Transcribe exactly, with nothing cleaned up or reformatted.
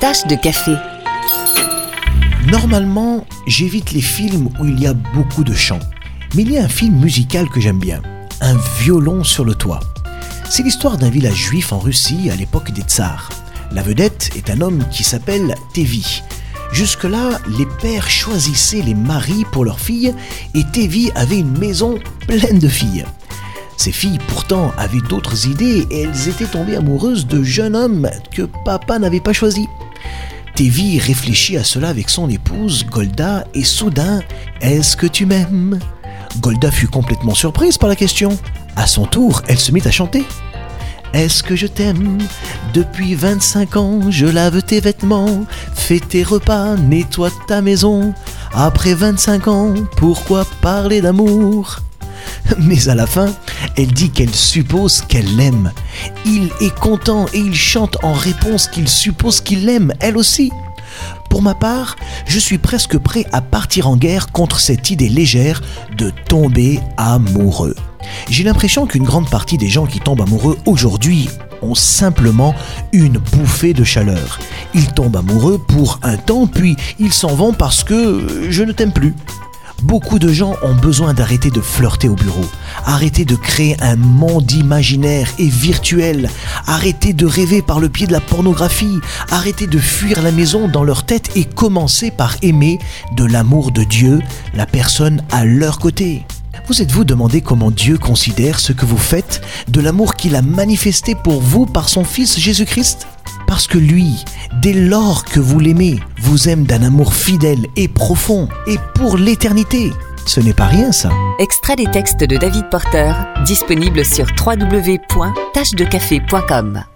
Tasse de café. Normalement, j'évite les films où il y a beaucoup de chants. Mais il y a un film musical que j'aime bien, Un violon sur le toit. C'est l'histoire d'un village juif en Russie à l'époque des tsars. La vedette est un homme qui s'appelle Tevi. Jusque-là, les pères choisissaient les maris pour leurs filles et Tevi avait une maison pleine de filles. Ces filles pourtant avaient d'autres idées et elles étaient tombées amoureuses de jeunes hommes que papa n'avait pas choisis. Tevi réfléchit à cela avec son épouse Golda et soudain, « Est-ce que tu m'aimes ?» Golda fut complètement surprise par la question. À son tour, elle se mit à chanter. « Est-ce que je t'aime ? Depuis vingt-cinq ans, je lave tes vêtements, fais tes repas, nettoie ta maison. Après vingt-cinq ans, pourquoi parler d'amour ?» Mais à la fin, elle dit qu'elle suppose qu'elle l'aime. Il est content et il chante en réponse qu'il suppose qu'il l'aime, elle aussi. Pour ma part, je suis presque prêt à partir en guerre contre cette idée légère de tomber amoureux. J'ai l'impression qu'une grande partie des gens qui tombent amoureux aujourd'hui ont simplement une bouffée de chaleur. Ils tombent amoureux pour un temps, puis ils s'en vont parce que je ne t'aime plus. Beaucoup de gens ont besoin d'arrêter de flirter au bureau, arrêter de créer un monde imaginaire et virtuel, arrêter de rêver par le pied de la pornographie, arrêter de fuir la maison dans leur tête et commencer par aimer de l'amour de Dieu, la personne à leur côté. Vous êtes-vous demandé comment Dieu considère ce que vous faites, de l'amour qu'il a manifesté pour vous par son Fils Jésus-Christ ? Parce que lui, dès lors que vous l'aimez, vous aime d'un amour fidèle et profond, et pour l'éternité. Ce n'est pas rien, ça. Extrait des textes de David Porter, disponible sur w w w point tache de café point com.